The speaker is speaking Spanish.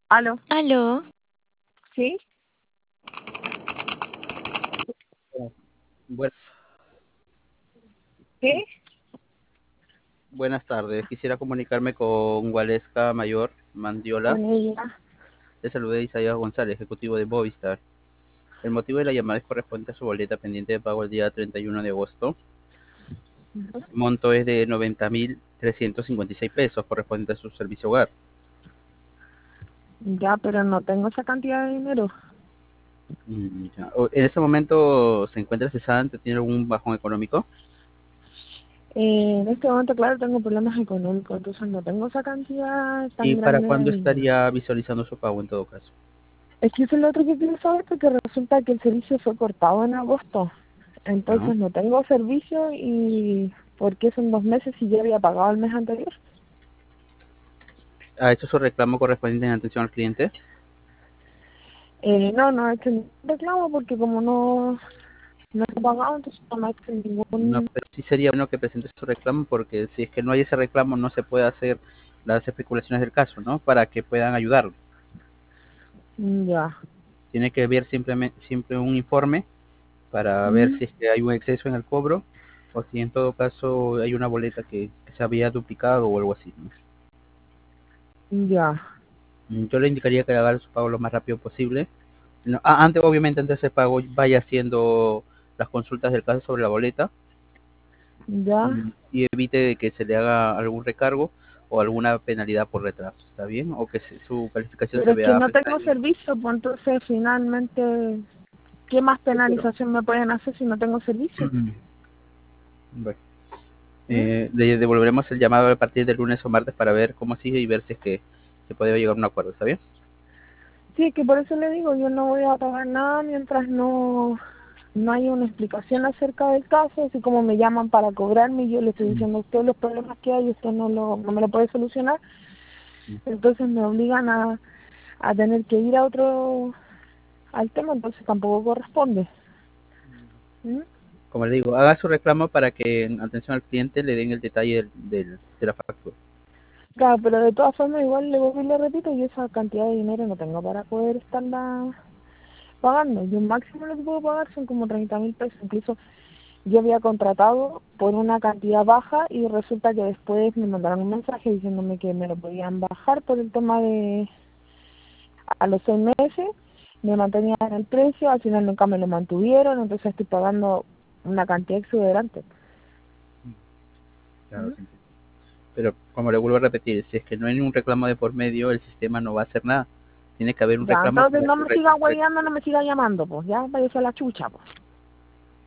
Aló, Aló, ¿sí? Buen- ¿Qué? Buenas tardes. Quisiera comunicarme con Waleska Mayor Mandiola. Con ella. Le saludé Isaías González, ejecutivo de Movistar. El motivo de la llamada es corresponde a su boleta pendiente de pago el día 31 de agosto. El monto es de 90.356 pesos, correspondiente a su servicio hogar. Ya, pero no tengo esa cantidad de dinero. Ya. En este momento se encuentra cesante, tiene algún bajón económico. En este momento, claro, tengo problemas económicos, entonces no tengo esa cantidad ¿Y tan para grande de cuándo dinero. estaría visualizando su pago en todo caso? Es que eso es lo otro que quiero saber porque resulta que el servicio fue cortado en agosto. ¿No? Entonces no tengo servicio y ¿por qué son 2 meses si yo había pagado el mes anterior? ¿Ha hecho su reclamo correspondiente en atención al cliente? No he hecho ningún reclamo porque como no he pagado, entonces no he hecho No, ningún... pero sí sería bueno que presente su reclamo porque si es que no hay ese reclamo no se puede hacer las especulaciones del caso, ¿no? Para que puedan ayudarlo. Ya. Tiene que ver simplemente siempre un informe para ver Mm, si es que hay un exceso en el cobro o si en todo caso hay una boleta que se había duplicado o algo así, ¿no? ya. Yo le indicaría que haga su pago lo más rápido posible. No, antes, obviamente, antes de ese pago vaya haciendo las consultas del caso sobre la boleta Ya. y evite que se le haga algún recargo o alguna penalidad por retraso, ¿está bien? O que su calificación Pero se es que vea no tengo afectada. servicio, pues entonces finalmente, ¿qué más Sí, pero penalización me pueden hacer si no tengo servicio? bueno, ¿Mm? le devolveremos el llamado a partir del lunes o martes para ver cómo sigue y ver si es que se puede llegar a un acuerdo, ¿está bien? Sí, es que por eso le digo, yo no voy a pagar nada mientras no hay una explicación acerca del caso, así como me llaman para cobrarme y yo le estoy diciendo a usted los problemas que hay y usted no me lo puede solucionar, entonces me obligan a tener que ir a otro, al tema, entonces tampoco corresponde. ¿Mm? Como le digo, haga su reclamo para que en atención al cliente le den el detalle de la factura. Claro, pero de todas formas igual le vuelvo y le repito, yo esa cantidad de dinero no tengo para poder estarla pagando. Yo máximo lo que puedo pagar son como 30.000 pesos. Incluso yo había contratado por una cantidad baja y resulta que después me mandaron un mensaje diciéndome que me lo podían bajar por el tema de a los 6 meses, me mantenían el precio, al final nunca me lo mantuvieron, entonces estoy pagando una cantidad exuberante. Claro, ¿Mm? sí entiendo. Pero como le vuelvo a repetir, si es que no hay ningún reclamo de por medio, el sistema no va a hacer nada. Tiene que haber un Ya, reclamo entonces para no que me siga hueveando, no me siga llamando, pues ya váyase a la chucha, pues.